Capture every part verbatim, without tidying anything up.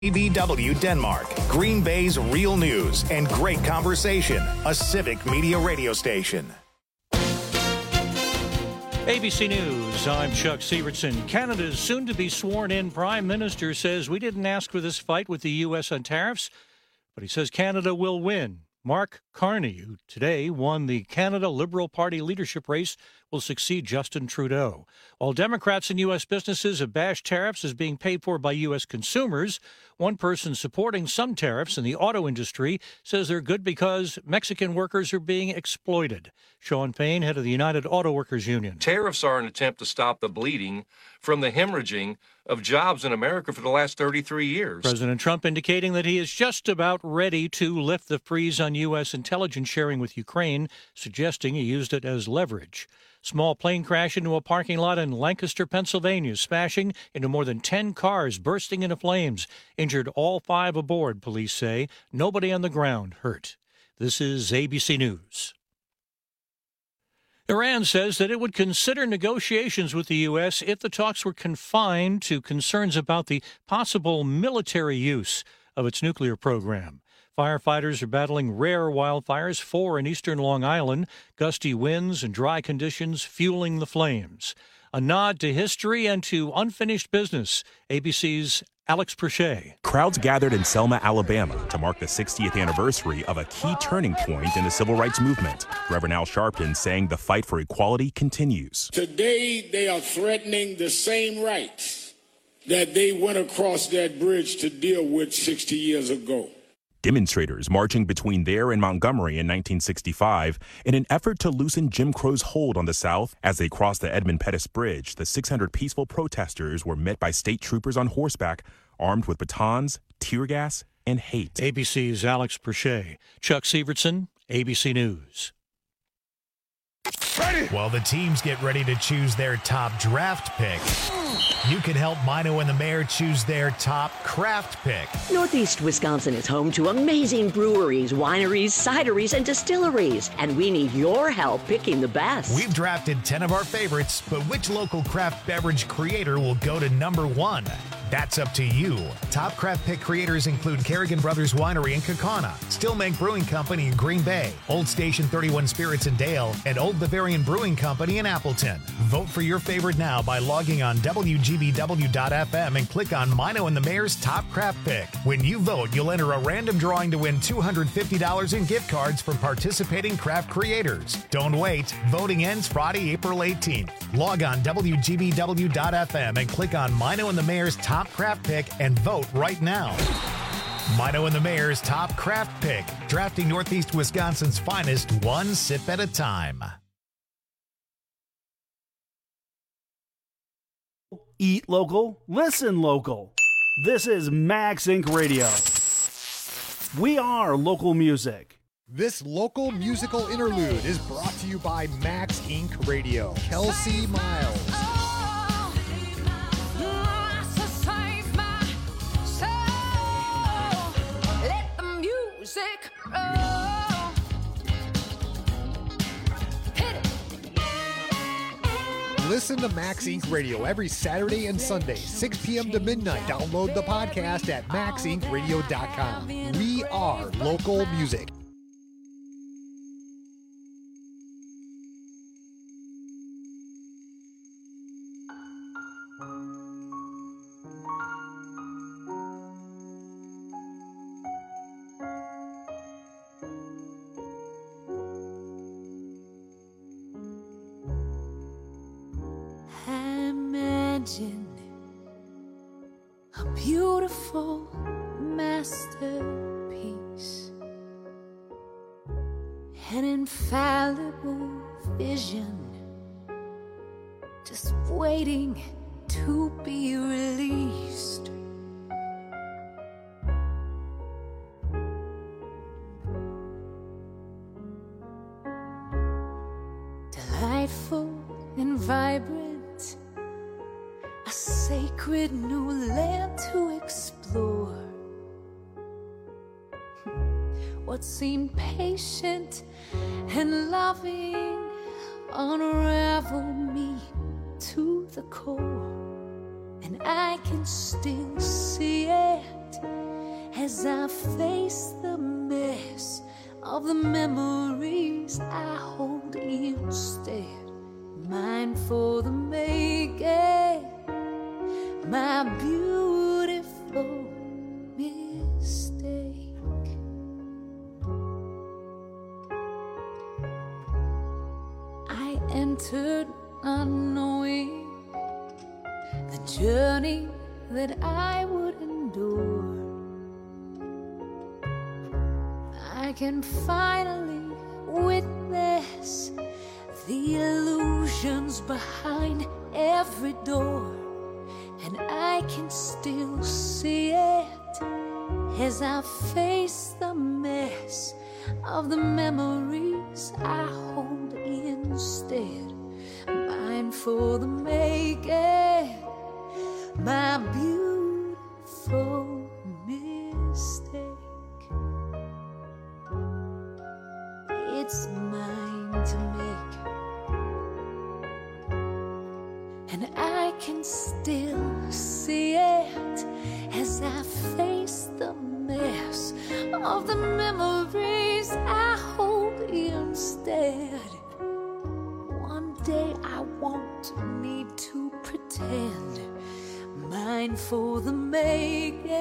B B W Denmark, Green Bay's real news and great conversation, a civic media radio station. A B C News, I'm Chuck Severson. Canada's soon-to-be sworn-in prime minister says we didn't ask for this fight with the U S on tariffs, but he says Canada will win. Mark Carney, who today won the Canada Liberal Party leadership race, will succeed Justin Trudeau. While Democrats and U S businesses have bashed tariffs as being paid for by U S consumers, one person supporting some tariffs in the auto industry says they're good because Mexican workers are being exploited. Sean Payne, head of the United Auto Workers Union. Tariffs are an attempt to stop the bleeding from the hemorrhaging of jobs in America for the last thirty-three years. President Trump indicating that he is just about ready to lift the freeze on U S intelligence sharing with Ukraine, suggesting he used it as leverage. Small plane crash into a parking lot in Lancaster, Pennsylvania, smashing into more than ten cars, bursting into flames. Injured all five aboard, police say. Nobody on the ground hurt. This is A B C News. Iran says that it would consider negotiations with the U S if the talks were confined to concerns about the possible military use of its nuclear program. Firefighters are battling rare wildfires, four in eastern Long Island, gusty winds and dry conditions fueling the flames. A nod to history and to unfinished business. A B C's Alex Perche. Crowds gathered in Selma, Alabama to mark the sixtieth anniversary of a key turning point in the civil rights movement. Reverend Al Sharpton saying the fight for equality continues. Today, they are threatening the same rights that they went across that bridge to deal with sixty years ago. Demonstrators marching between there and Montgomery in nineteen sixty-five in an effort to loosen Jim Crow's hold on the South. As they crossed the Edmund Pettus Bridge, the six hundred peaceful protesters were met by state troopers on horseback, armed with batons, tear gas, and hate. A B C's Alex Perche. Chuck Severson, A B C News. Ready. While the teams get ready to choose their top draft pick, you can help Mino and the Mayor choose their top craft pick. Northeast Wisconsin is home to amazing breweries, wineries, cideries, and distilleries, and we need your help picking the best. We've drafted ten of our favorites, but which local craft beverage creator will go to number one? That's up to you. Top craft pick creators include Kerrigan Brothers Winery in Kaukauna, Stillmank Brewing Company in Green Bay, Old Station thirty-one Spirits in Dale, and Old Bavarian Brewing Company in Appleton. Vote for your favorite now by logging on W G B W dot F M and click on Mino and the Mayor's Top Craft Pick. When you vote, you'll enter a random drawing to win two hundred fifty dollars in gift cards from participating craft creators. Don't wait. Voting ends Friday, April eighteenth. Log on W G B W dot F M and click on Mino and the Mayor's Top Craft Pick and vote right now. Mino and the Mayor's Top Craft Pick, drafting Northeast Wisconsin's finest one sip at a time. Eat local, listen local. This is Max Incorporated. Radio. We are local music. This local musical interlude is brought to you by Max Incorporated. Radio. Kelsey Miles. Listen to Max Incorporated. Radio every Saturday and Sunday, six p.m. to midnight. Download the podcast at max inc radio dot com. We are local music. Imagine a beautiful masterpiece, an infallible vision, just waiting to be released. Delightful and vibrant, a sacred new land to explore. What seemed patient and loving unravel me to the core, and I can still see it as I face the mess of the memories I hold instead. Mine for the making, my beautiful mistake. I entered not knowing the journey that I would endure. I can finally witness the illusions behind every door, and I can still see it as I face the mess of the memories I hold instead. Mine for the making, my beautiful mistake. It's mine to make, and I can still see it as I face the mess of the memories I hold instead. One day I won't need to pretend. Mine for the making,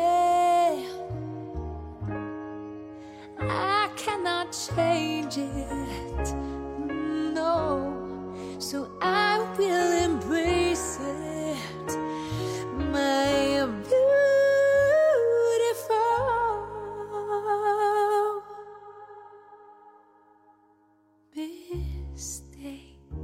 I cannot change it, no, so I will embrace it, my beautiful mistake.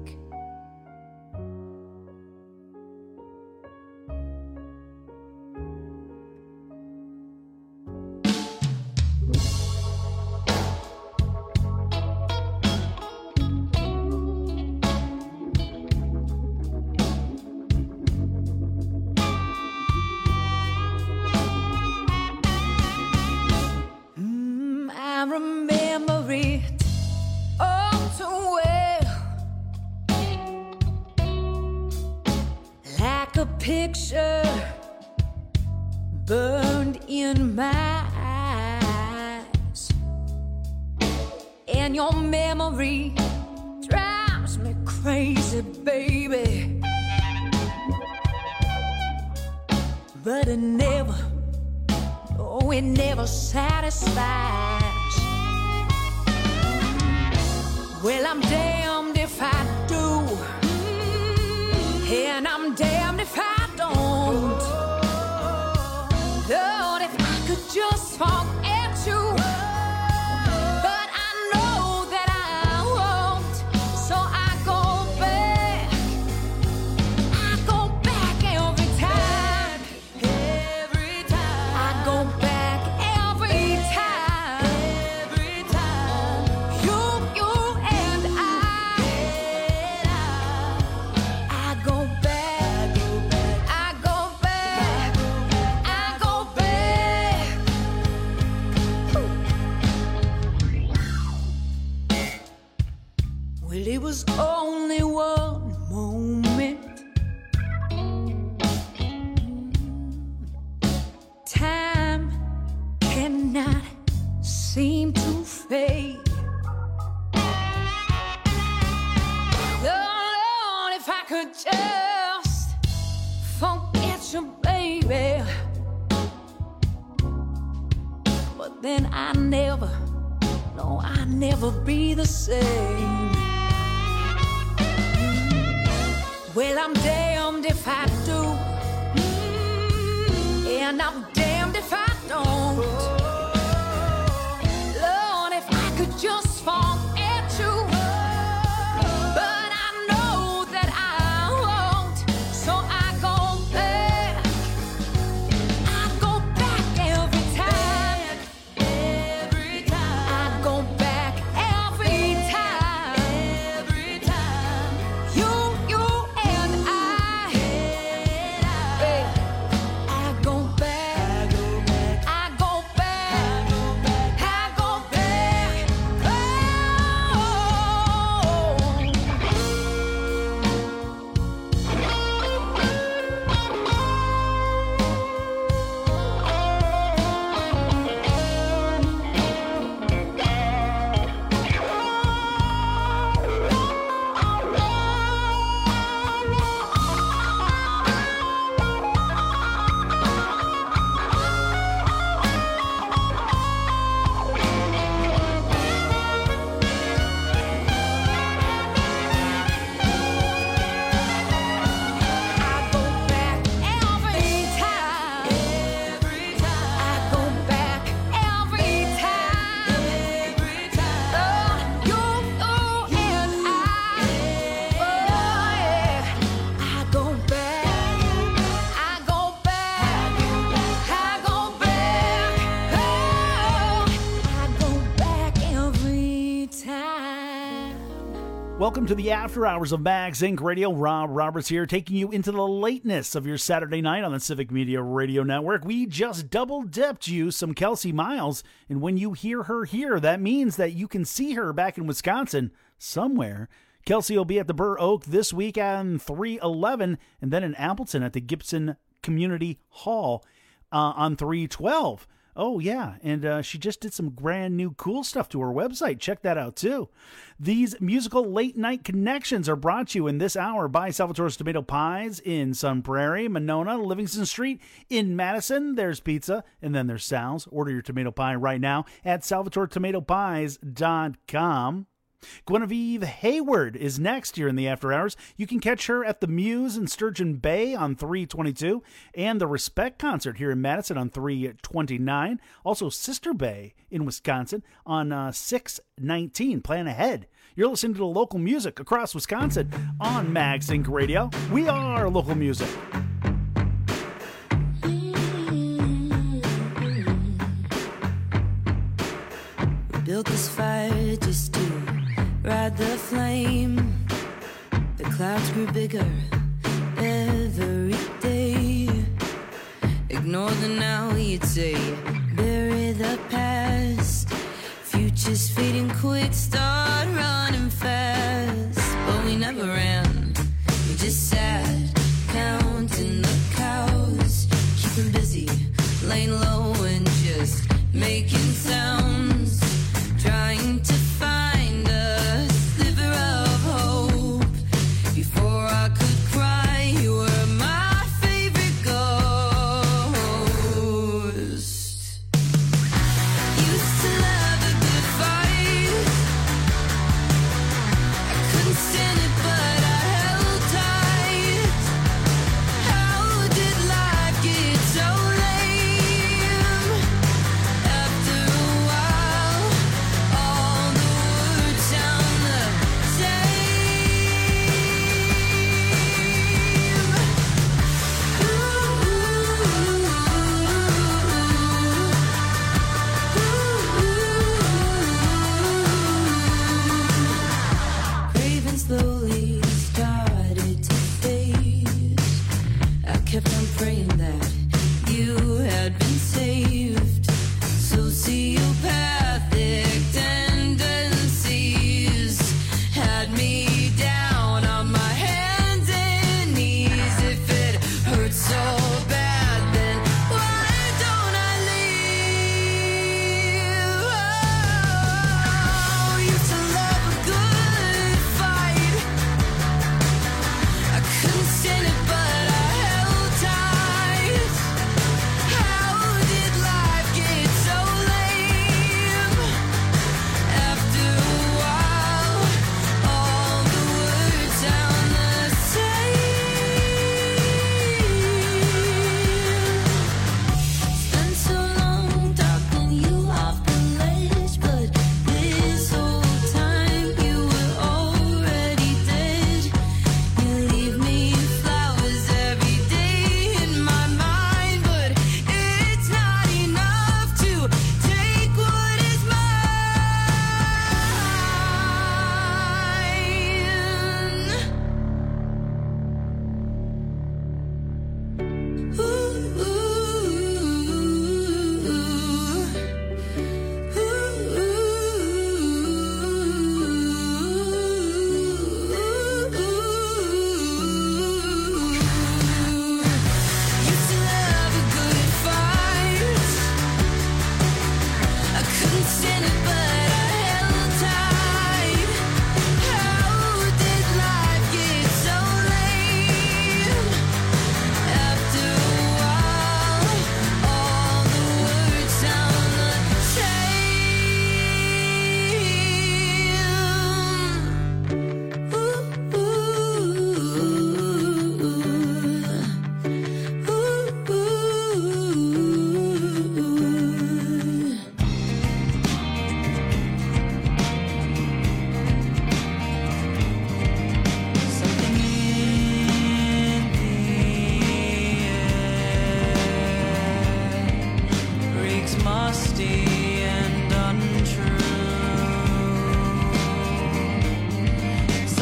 Remember it all too well, like a picture burned in my eyes, and your memory drives me crazy, baby, but it never, oh, it never satisfies. Well, I'm damned if I do, and I'm damned if I don't. Lord, if I could just forget you, but I know that I won't, so I go back, I go back every time, every time, I go back every time, every time, you, you, it was only one moment. Time cannot seem to fade. Lord, if I could just forget you, baby, but then I never, no, I never be the same. Well, I'm damned if I do, and I'm damned if I don't. Lord, if I could just forget you, but I know that I won't, so I go back, I go back every time, every time, I go back every time, every time, you, you, and I, I go back. Welcome to the After Hours of Max Inc Radio. Rob Roberts here, taking you into the lateness of your Saturday night on the Civic Media Radio Network. We just double-dipped you some Kelsey Miles, and when you hear her here, that means that you can see her back in Wisconsin somewhere. Kelsey will be at the Burr Oak this week on three eleven, and then in Appleton at the Gibson Community Hall uh, on three twelve. Oh, yeah, and uh, she just did some brand new cool stuff to her website. Check that out, too. These musical late-night connections are brought to you in this hour by Salvatore's Tomato Pies in Sun Prairie, Monona, Livingston Street. In Madison, there's pizza, and then there's Sal's. Order your tomato pie right now at salvatore tomato pies dot com. Guinevere Hayward is next here in the After Hours. You can catch her at the Muse in Sturgeon Bay on three twenty-two and the Respect Concert here in Madison on three twenty-nine. Also Sister Bay in Wisconsin on uh, six nineteen. Plan ahead. You're listening to the local music across Wisconsin on Max Inc Radio. We are local music. We built this fire just to ride the flame. The clouds grew bigger every day. Ignore the now, you'd say. Bury the past. Future's fading quick, start running fast. But we never ran, we just sat, counting the cows. Keeping busy, laying low and just making sounds. Trying to find a sliver of hope. Before I could cry, you were my favorite ghost. Used to love a good fight. I couldn't stand it, but I held tight. How did life get so lame? After a while, all the words sound the same. Craving slowly started to fade. I kept on praying that you had been saved. Sociopathic tendencies had me down on my hands and knees. If it hurts so bad, then why don't I leave? Oh, used to love a good fight. I couldn't stand it, but I held tight. How did life get so lame? After a while, all the words sound the same. Spent so long talking you off the ledge, but this whole time you were already dead. You leave me flowers every day in my mind, but it's not enough to take what is mine. Ooh, used to love a good fight. I couldn't stand it, but I held tight. How did life get so lame? After a while, all the words sound the same. Something in the air reeks musty and untrue.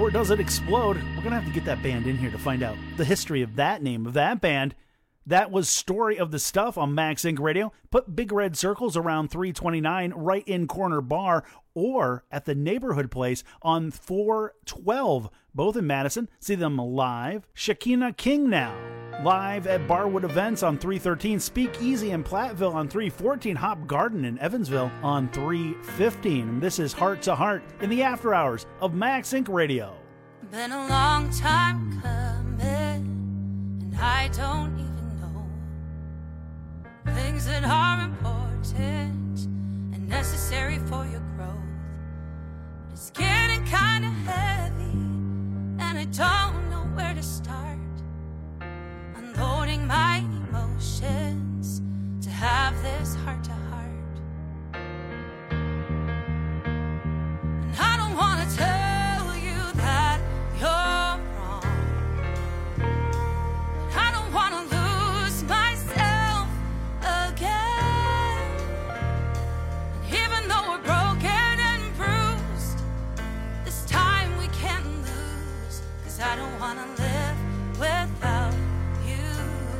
or does it explode? We're going to have to get that band in here to find out the history of that name of that band. That was Story of the Stuff on Max Inc Radio. Put big red circles around three twenty-nine right in Corner Bar or at the Neighborhood Place on four twelve, both in Madison. See them live. Shekinah King now, live at Barwood Events on three thirteen. Speak Easy in Platteville on three fourteen. Hop Garden in Evansville on three fifteen. This is Heart to Heart in the after hours of Max Inc Radio. Been a long time coming, and I don't even things that are important and necessary for your growth. It's getting kind of heavy, and I don't know where to start. Unloading my emotions to have this heart to heart. And I don't want to tell you that you're wrong. I don't want to lose myself again. And even though we're broken and bruised, this time we can't lose. 'Cause I don't want to live without you.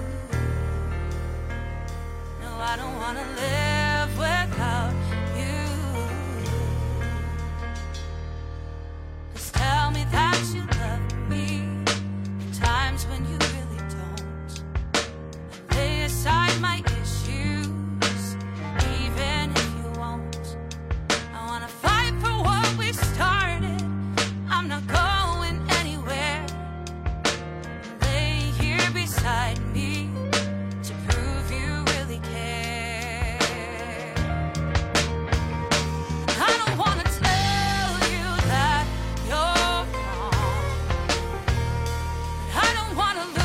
No, I don't want to live without you. 'Cause tell me that you love me in times when you really don't. Lay aside my issues, even if you won't. I wanna fight for what we started. I'm not going anywhere. Lay here beside me to prove you really care. I don't wanna tell you that you're wrong. I don't wanna lose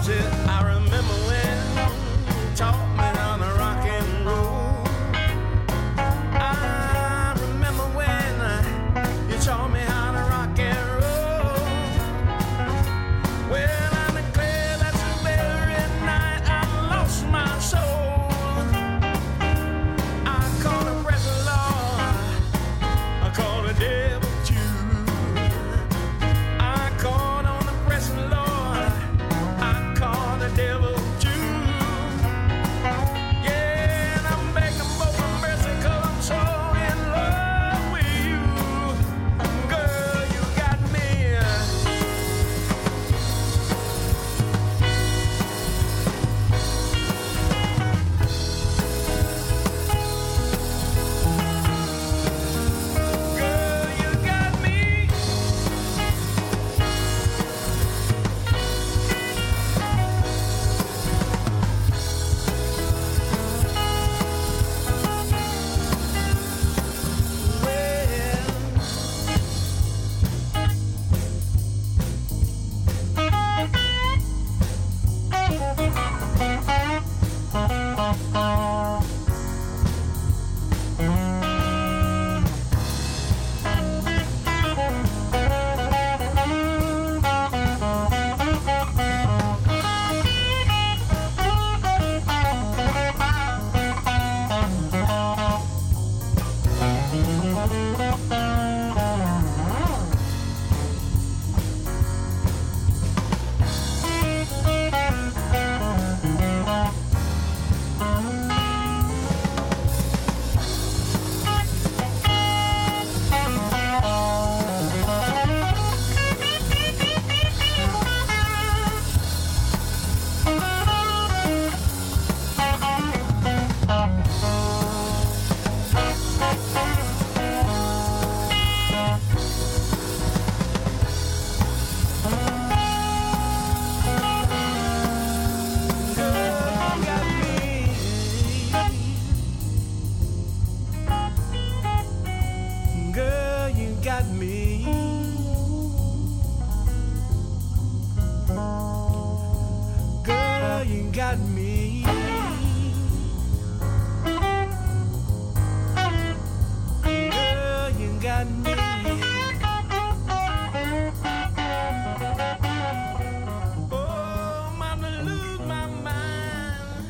it. I remember when you taught me how to rock and roll. I remember when you taught me how to rock and roll. Well, I declare that's the very night I lost my soul. I called a pressing Lord, I called a devil too. I called on the pressing Lord, I called the devil too. Yeah, and I'm begging for some mercy 'cause I'm so in love with you. Girl, you got me. Girl, you got me. Girl, you got me. Girl, you got me. Girl, you got me. Oh, I'm gonna lose my mind.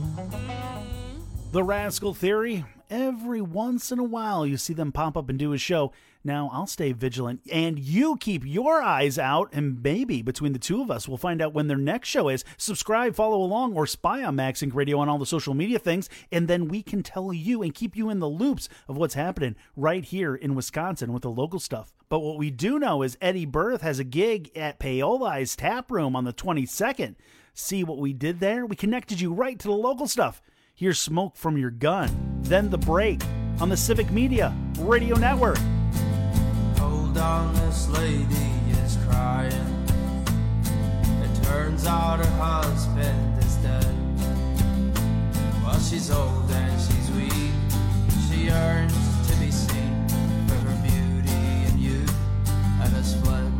The Rascal Theory. Every once in a while, you see them pop up and do a show. Now, I'll stay vigilant, and you keep your eyes out, and maybe between the two of us, we'll find out when their next show is. Subscribe, follow along, or spy on Max Inc Radio on all the social media things, and then we can tell you and keep you in the loops of what's happening right here in Wisconsin with the local stuff. But what we do know is Eddie Berth has a gig at Paoli's Tap Room on the twenty-second. See what we did there? We connected you right to the local stuff. Here's Smoke from Your Gun, then The Break on the Civic Media Radio Network. Hold on, this lady is crying. It turns out her husband is dead. Well, she's old and she's weak. She yearns to be seen for her beauty and youth and a split.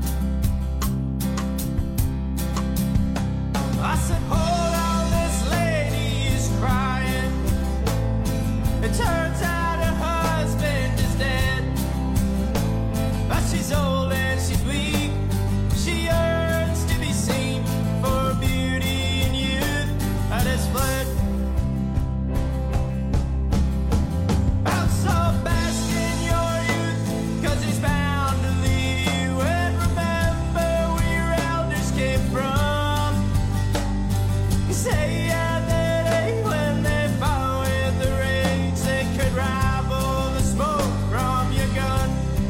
I said, hold on, this lady is crying. It turns out her husband is dead. But she's old and she's weak. She yearns to be seen for her beauty and youth and a split. I'm so bask in your youth, 'cause he's bound to leave you. And remember where your elders came from. You say yeah, that day when they fought with the rage, they could rival the smoke from your gun.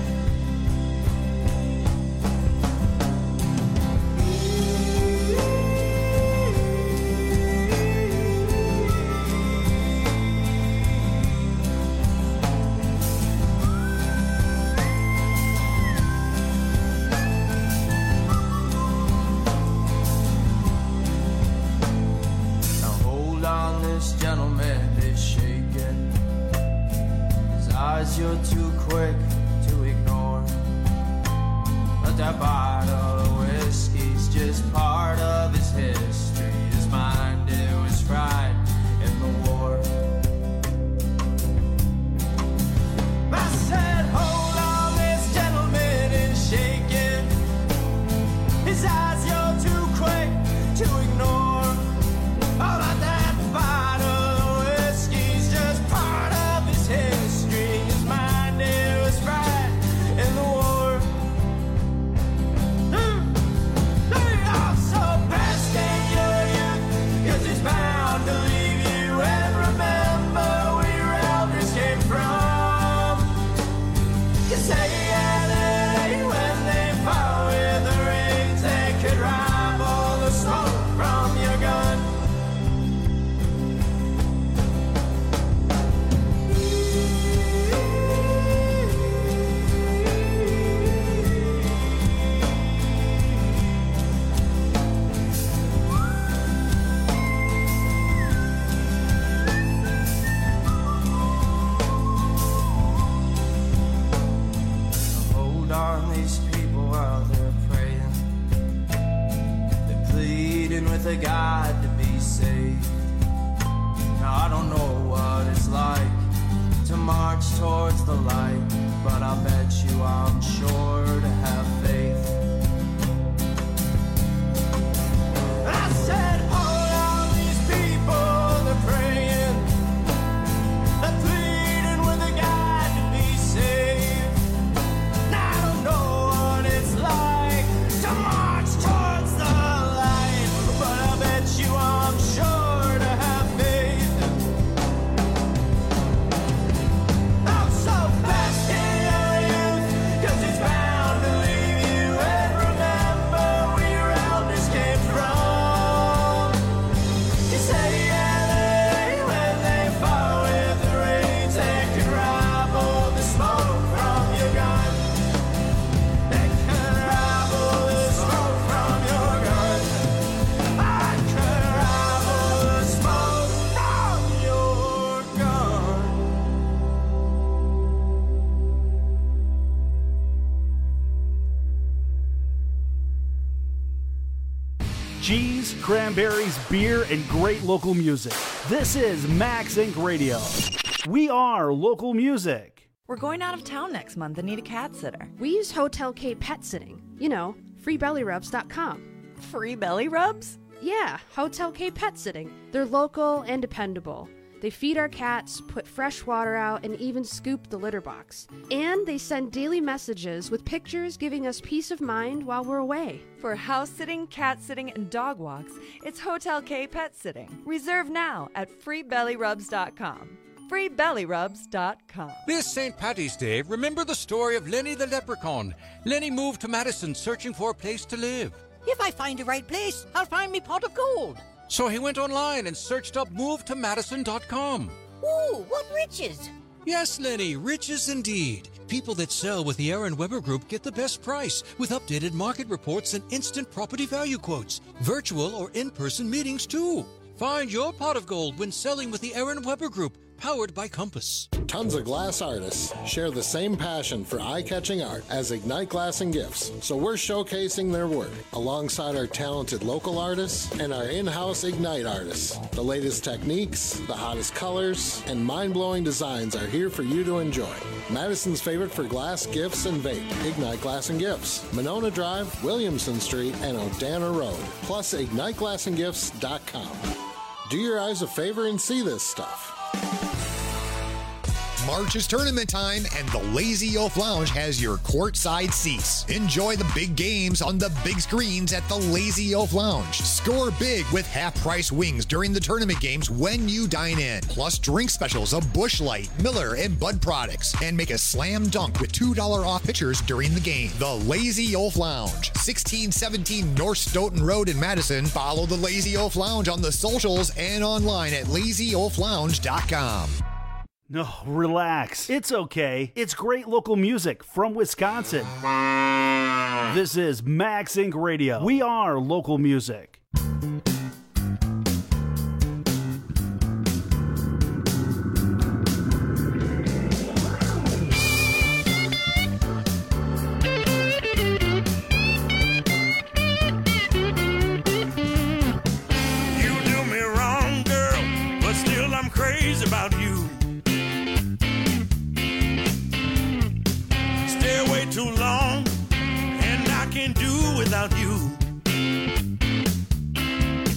Now hold on, this gentleman is shaking. His eyes you're too quick to ignore. But that bottle of whiskey's just part of his history. with a God to be saved. Now I don't know what it's like to march towards the light, but I bet you I'm sure to have faith. I said, hold on, these people, they're praying, they're pleading with a God to be saved. Now I don't know what it's like to march towards the light, but I bet you I'm sure to have faith. I'm so fast in your youth, 'cause it's bound to leave you. And remember where your elders came from. You say yeah, when they fall with the rains, they can rival the smoke from your gun. They can rival the smoke from your gun. I can rival the smoke from your gun. Cheese, cranberries, beer, and great local music. This is Max Incorporated. Radio. We are local music. We're going out of town next month and need a cat sitter. We use Hotel K Pet Sitting. You know, free belly rubs dot com. Free belly rubs? Yeah, Hotel K Pet Sitting. They're local and dependable. They feed our cats, put fresh water out, and even scoop the litter box. And they send daily messages with pictures giving us peace of mind while we're away. For house sitting, cat sitting, and dog walks, it's Hotel K Pet Sitting. Reserve now at free belly rubs dot com. free belly rubs dot com. This Saint Patty's Day, remember the story of Lenny the Leprechaun. Lenny moved to Madison searching for a place to live. If I find the right place, I'll find me pot of gold. So he went online and searched up move to madison dot com. Ooh, what riches! Yes, Lenny, riches indeed. People that sell with the Aaron Weber Group get the best price with updated market reports and instant property value quotes. Virtual or in-person meetings, too. Find your pot of gold when selling with the Aaron Weber Group, powered by Compass. Tons of glass artists share the same passion for eye-catching art as Ignite Glass and Gifts, so we're showcasing their work alongside our talented local artists and our in-house Ignite artists. The latest techniques, the hottest colors, and mind-blowing designs are here for you to enjoy. Madison's favorite for glass, gifts, and vape, Ignite Glass and Gifts. Monona Drive, Williamson Street, and Odana Road, plus ignite glass and gifts dot com. Do your eyes a favor and see this stuff. March is tournament time, and the Lazy Oaf Lounge has your courtside seats. Enjoy the big games on the big screens at the Lazy Oaf Lounge. Score big with half-price wings during the tournament games when you dine in. Plus drink specials of Busch Light, Miller, and Bud products. And make a slam dunk with two dollars off pitchers during the game. The Lazy Oaf Lounge, sixteen seventeen North Stoughton Road in Madison. Follow the Lazy Oaf Lounge on the socials and online at lazy oaf lounge dot com. No, relax. It's okay. It's great local music from Wisconsin. This is Max Incorporated. Radio. We are local music. You do me wrong, girl, but still I'm crazy about you. Too long, and I can't do without you.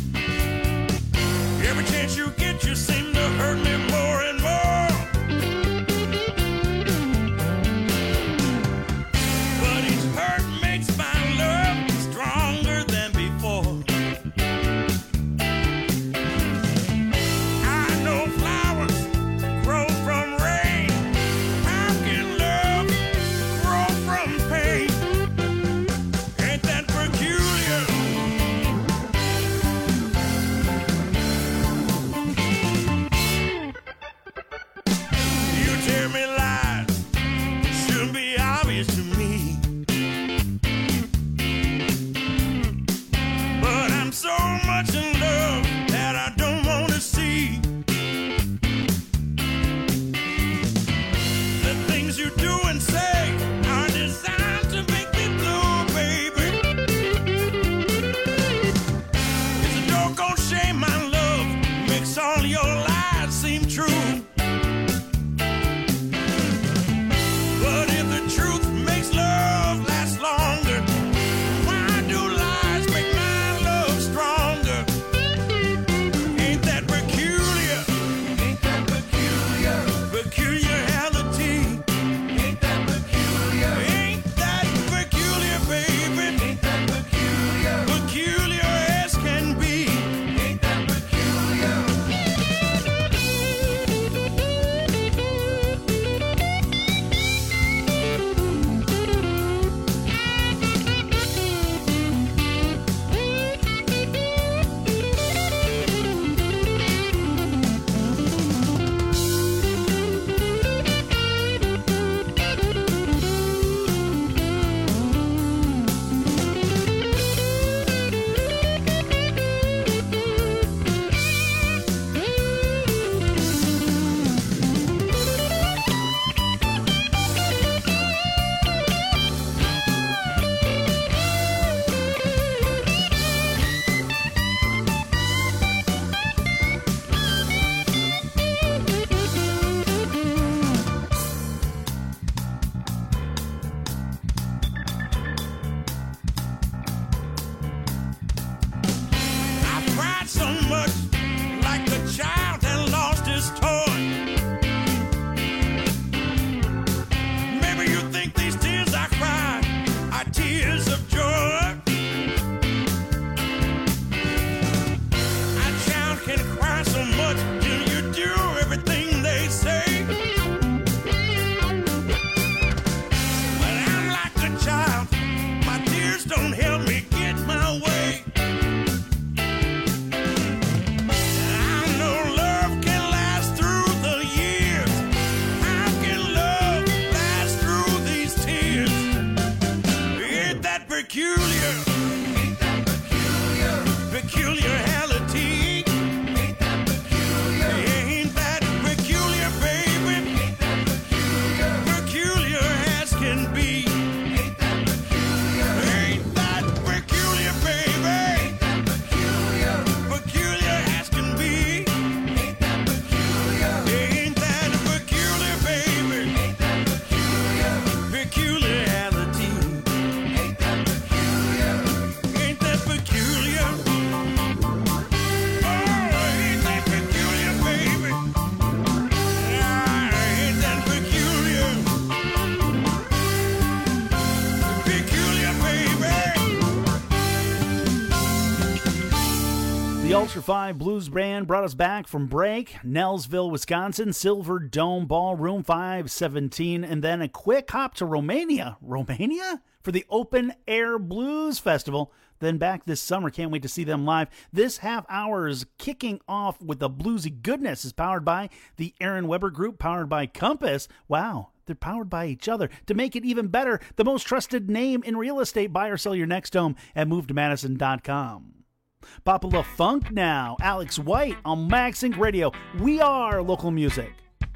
The Ultra five Blues Band brought us back from break. Nelsville, Wisconsin, Silver Dome Ballroom, five seventeen. And then a quick hop to Romania. Romania? For the Open Air Blues Festival. Then back this summer. Can't wait to see them live. This half hour is kicking off with the bluesy goodness. Is powered by the Aaron Weber Group, powered by Compass. Wow, they're powered by each other. To make it even better, the most trusted name in real estate. Buy or sell your next home at move to madison dot com. Papa La Funk now. Alex White on MagSync Radio. We are local music.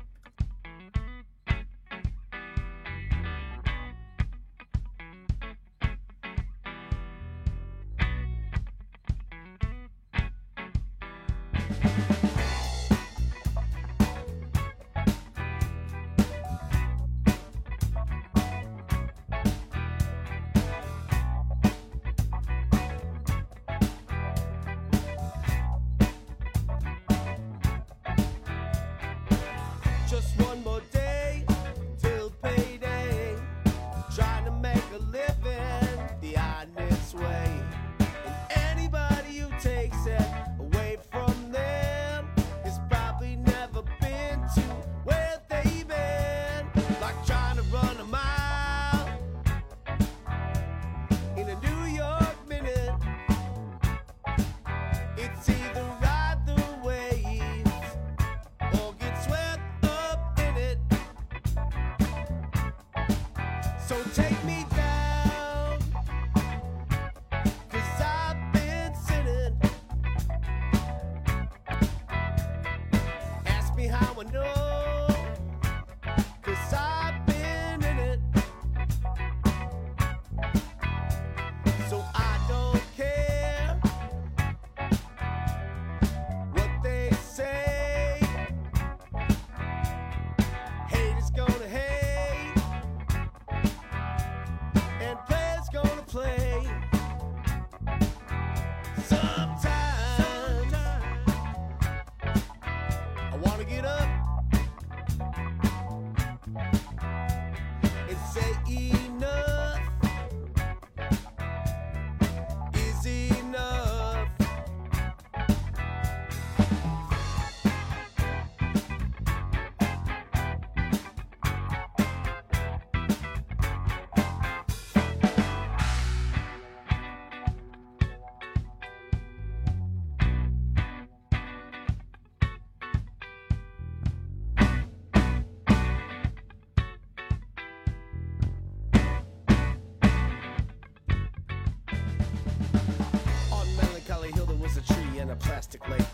Plastic lake,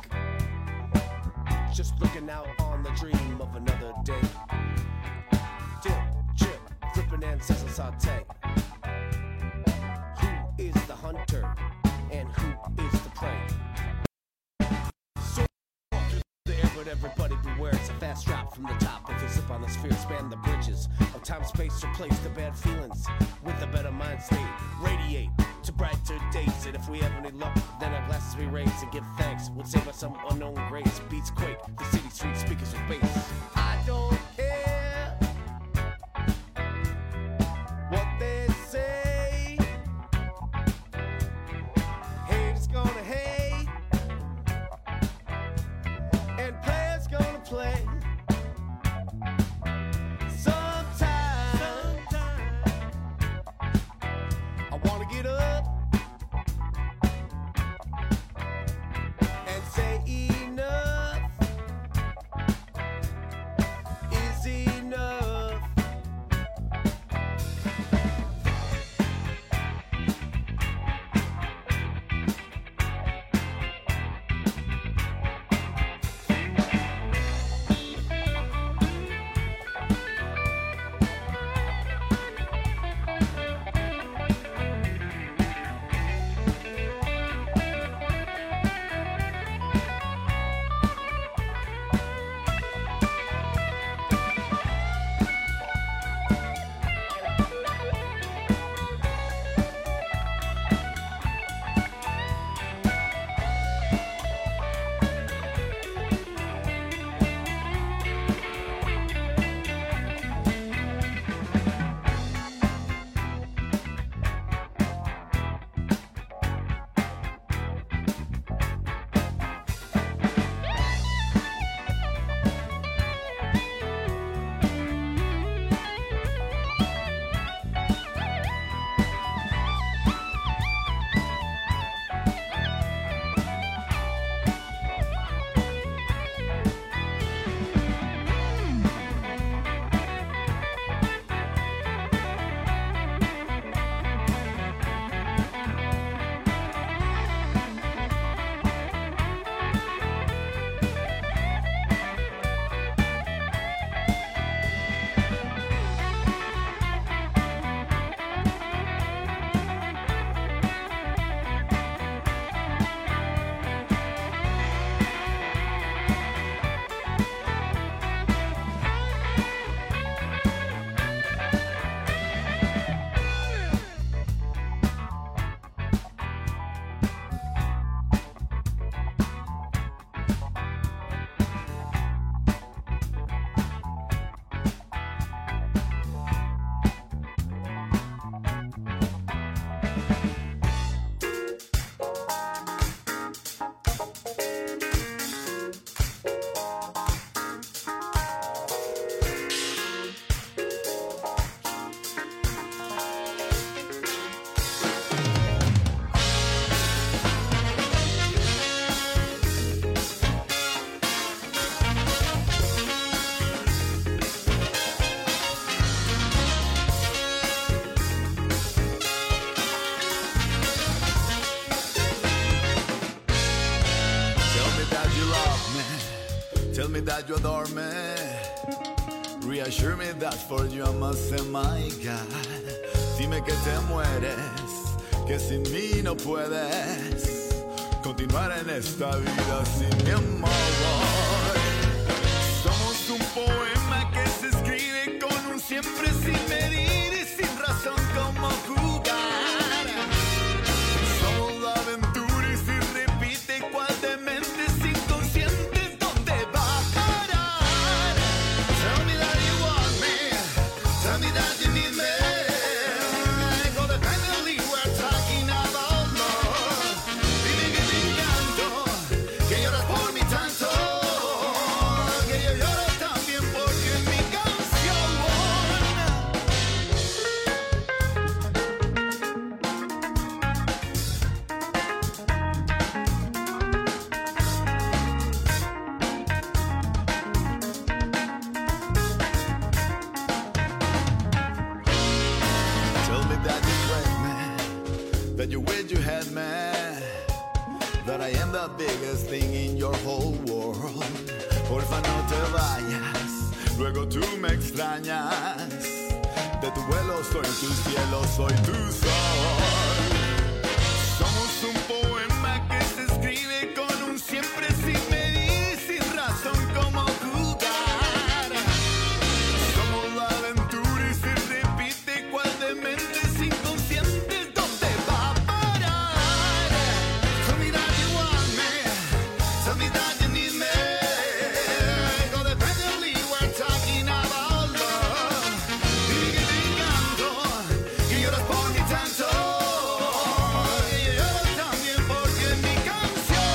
just looking out on the dream of another day. Dip, chip, flipping and sizzle saute. Who is the hunter and who is the prey? So through the air, but everybody beware. It's a fast drop from the top. If you slip on the sphere, span the bridges of time, space, replace the bad feelings with a better mind state. Radiate to brighter days, and if we have any luck, then our glasses we raise and give thanks. We'll save us some unknown grace. Beats quake, the city street speakers with bass. I don't care what they say. Haters gonna hate, and players gonna play. Sometimes I wanna get up and say enough is Tell me that you adore me. Reassure me that for you I must say my God. Dime que te mueres, que sin mí no puedes continuar en esta vida sin mi amor. Somos un poema que se escribe con un siempre sin medir y sin razón como jugar. Somos la aventura y si repite cual de mentes inconscientes, ¿dónde va a parar? Tell me that you want me, tell me that you need me. Codependently we're talking about love. Dime que te encanto, que lloras por mí tanto, que yo lloro también porque en mi canción. Tell me that you crave me, that you wish you had me, that I am the biggest thing in your whole world. Porfa no te vayas, luego tú me extrañas. De tu vuelo soy tu cielo, soy tu sol. Somos un poema que se escribe con un siempre sin medir, sin razón como jugar. Somos la aventura y se repite cual de mentes inconscientes, ¿dónde va a parar? Tell me that you want me, tell me that you need me. Codependently we're talking about love. Dime que te encanto, que lloras por mí tanto, que yo lloro también porque en mi canción.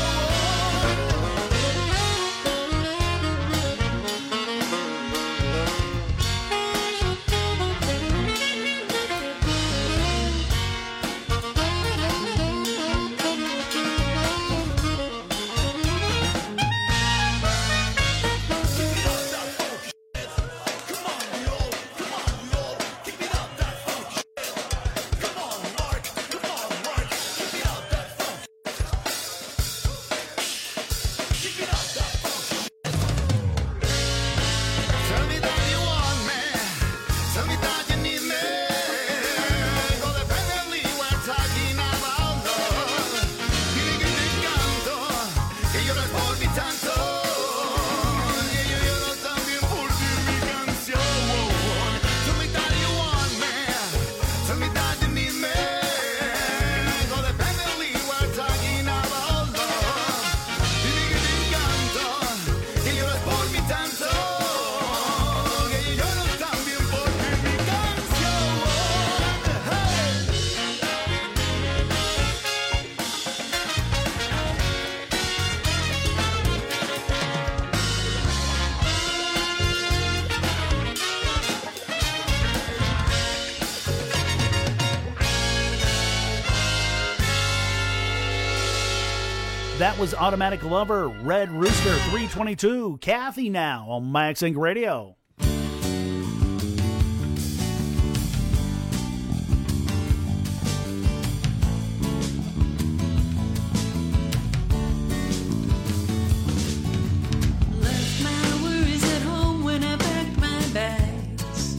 Tell me that you want me, tell me that you need me. Codependently we're talking about love. Dime que te encanto, que lloras por mí tanto, que yo lloro también por ti en mi canción. Tell me that you want me, tell me that you need me. Codependently we're talking about love. Dime que te encanto, que lloras por mí tanto, que yo lloro también por ti en mi canción. That was Automatic Lover, Red Rooster three twenty-two, Kathy now on Max Inc Radio. Left my worries at home when I packed my bags.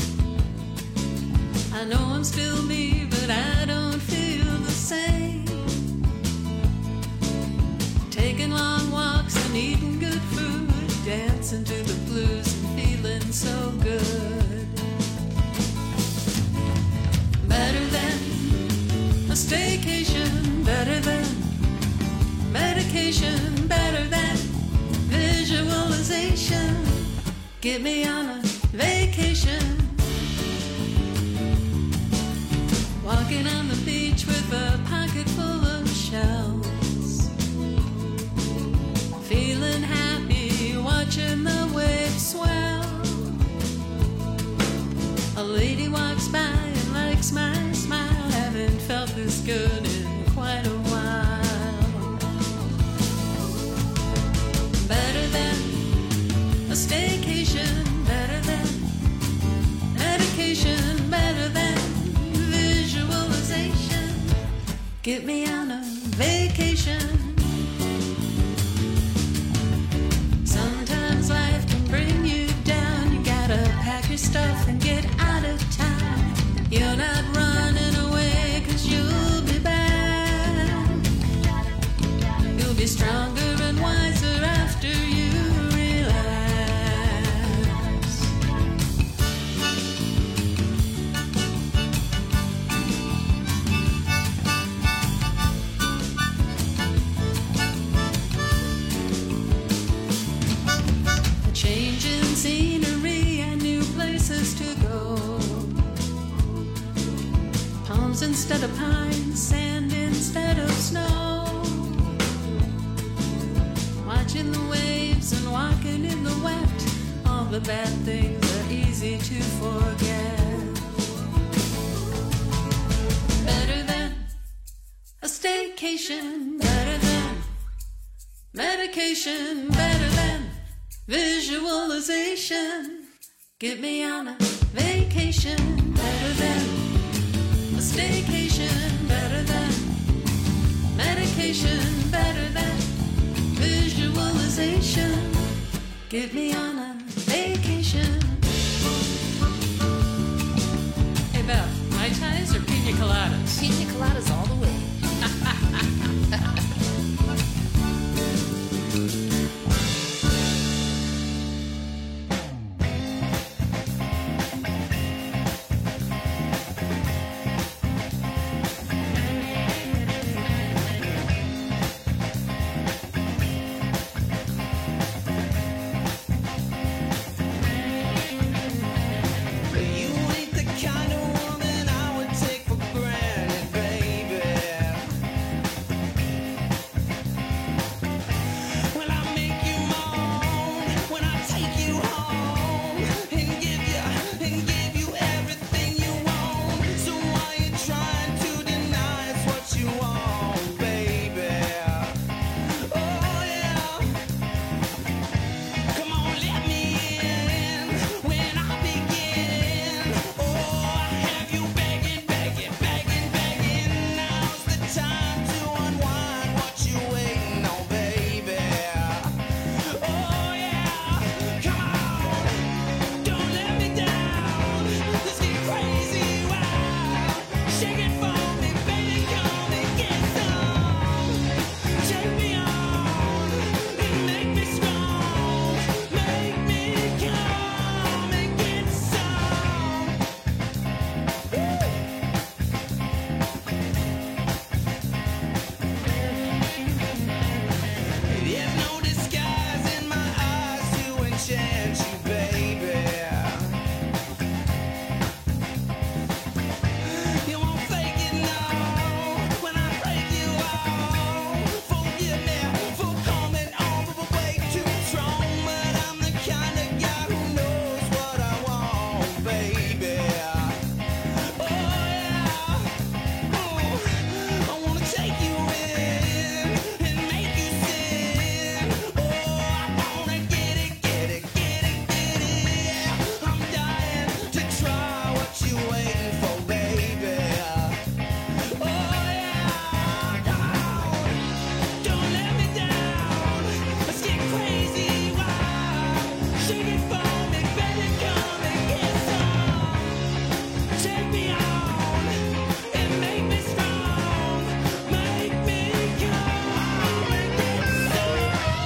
I know I'm still me, but I don't feel the same. Taking long walks and eating good food, dancing to the blues and feeling so good. Better than a staycation, better than medication, better than visualization. Get me on a vacation. Walking on the beach with a pocket full of shells. Feeling happy, watching the waves swell. A lady walks by and likes my smile. Haven't felt this good in quite a while. Better than a staycation, better than medication, better than visualization. Get me on a vacation. Sometimes your stuff and get out of town. You're not running away, 'cause you'll be back. You'll be stronger and wiser after you relax. A change in scenery and new places to go. Palms instead of pines, sand instead of snow. Watching the waves and walking in the wet. All the bad things are easy to forget. Better than a staycation. Better than medication. Better than visualization. Get me on a vacation. Better than a staycation. Better than medication. Better than visualization. Get me on a vacation. Hey Beth, Mai Tais or pina coladas? Pina coladas all the way. You ain't the kind of woman I would take for granted, baby. When I make you moan, when I take you home and give you, and give you everything you want. So why you trying to deny it's what you want, baby? Oh yeah. Come on, let me in when I begin. Oh, I have you begging, begging, begging, begging. Now's the time to unwind. What you waiting on, baby? Oh yeah, come on, don't let me down. Let's get crazy, wild. Shake it for me, baby, come and get some. Take me on and make me strong. Make me come and get some. There's no disguise in my eyes to enchant you, baby. You won't fake it now when I break you off. Forgive me for coming over way too strong, but I'm the kind of guy who knows what I want, baby. Oh yeah, ooh, I wanna take you in and make you sin. Oh, I wanna get it, get it, get it, get it. Yeah, I'm dying to try what you waiting for, baby. Oh yeah, come on, don't let me down. Let's get crazy, wild. Shake it for me, baby, come and get some. Take me on and make me strong. Make me come and get some.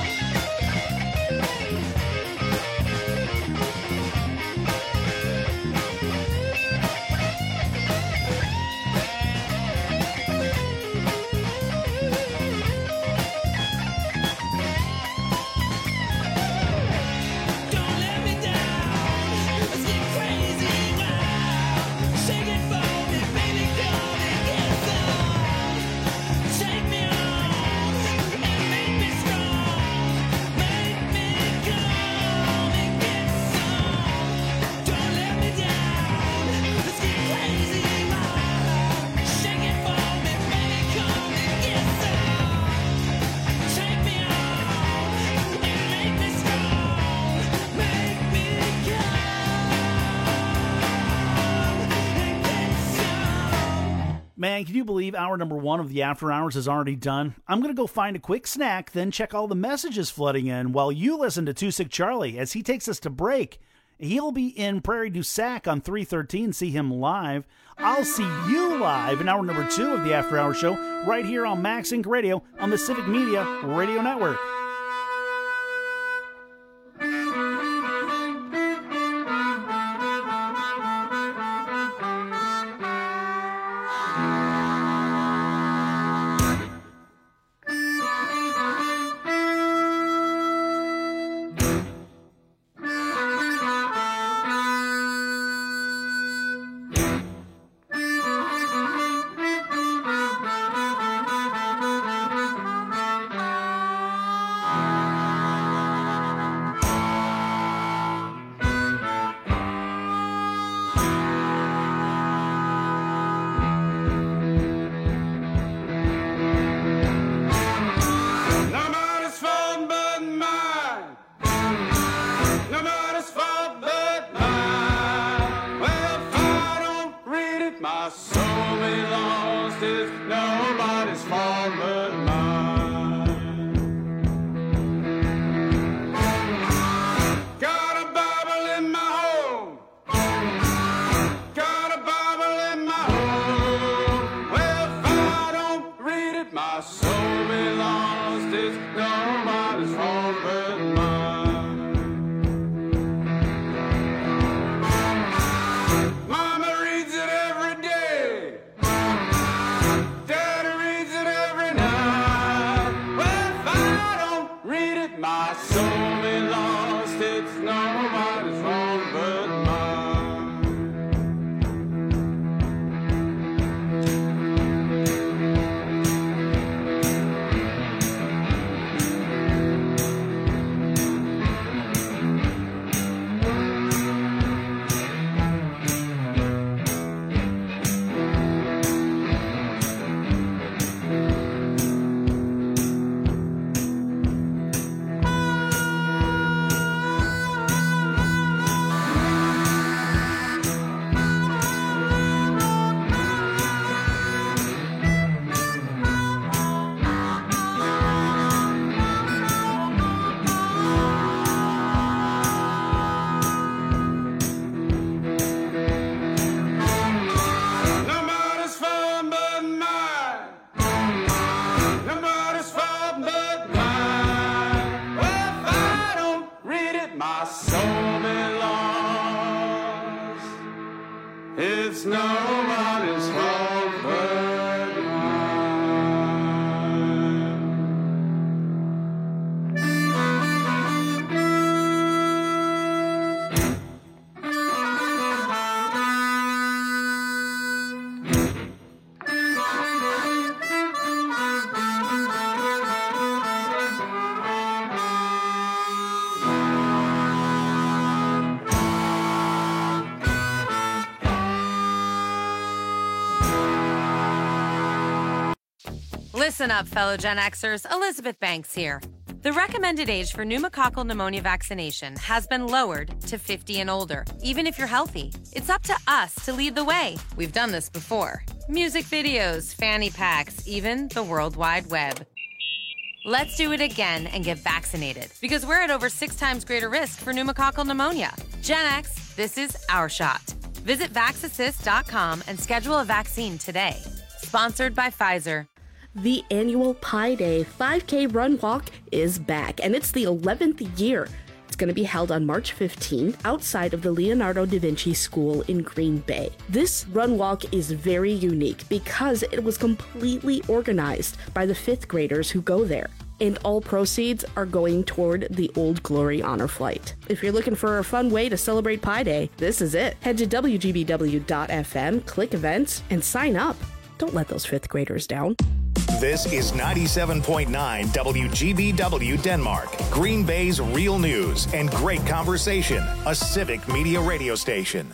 Don't let me down. Let's get crazy, wild. Shake it for me, baby, come and get some. Take me on and make me strong. Make me come and get some. Don't let me down. Let's get crazy, wild. Shake it for me, baby, come and get some. Take me on and make me strong. Make me come and get some. Man, can you believe hour number one of the After Hours is already done? I'm going to go find a quick snack, then check all the messages flooding in while you listen to Too Sick Charlie as he takes us to break. He'll be in Prairie du Sac on three thirteen. See him live. I'll see you live in hour number two of the After Hours Show right here on Max Inc Radio on the Civic Media Radio Network. Listen up, fellow Gen Xers. Elizabeth Banks here. The recommended age for pneumococcal pneumonia vaccination has been lowered to fifty and older, even if you're healthy. It's up to us to lead the way. We've done this before. Music videos, fanny packs, even the World Wide Web. Let's do it again and get vaccinated, because we're at over six times greater risk for pneumococcal pneumonia. Gen X, this is our shot. Visit vax assist dot com and schedule a vaccine today. Sponsored by Pfizer. The annual Pi Day five K Run Walk is back, and it's the eleventh year. It's going to be held on March fifteenth outside of the Leonardo da Vinci School in Green Bay. This run walk is very unique because it was completely organized by the fifth graders who go there. And all proceeds are going toward the Old Glory Honor Flight. If you're looking for a fun way to celebrate Pi Day, this is it. Head to W G B W dot F M, click events, and sign up. Don't let those fifth graders down. This is ninety-seven point nine W G B W Denmark, Green Bay's real news and great conversation, a civic media radio station.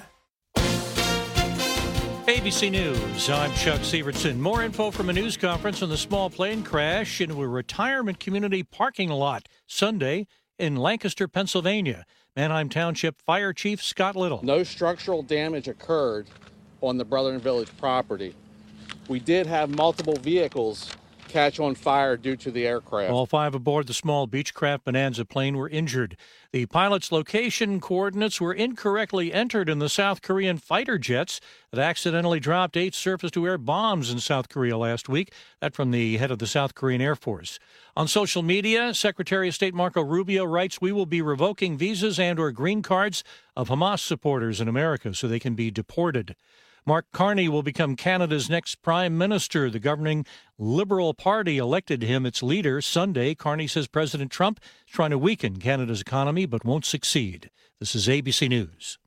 A B C News, I'm Chuck Sievertson. More info from a news conference on the small plane crash into a retirement community parking lot Sunday in Lancaster, Pennsylvania. Manheim Township Fire Chief Scott Little. No structural damage occurred on the Brotherton Village property. We did have multiple vehicles catch on fire due to the aircraft. All five aboard the small Beechcraft Bonanza plane were injured. The pilot's location coordinates were incorrectly entered in the South Korean fighter jets that accidentally dropped eight surface-to-air bombs in South Korea last week. That from the head of the South Korean Air Force. On social media, Secretary of State Marco Rubio writes, "We will be revoking visas and or green cards of Hamas supporters in America so they can be deported." Mark Carney will become Canada's next prime minister. The governing Liberal Party elected him its leader Sunday. Carney says President Trump is trying to weaken Canada's economy but won't succeed. This is A B C News.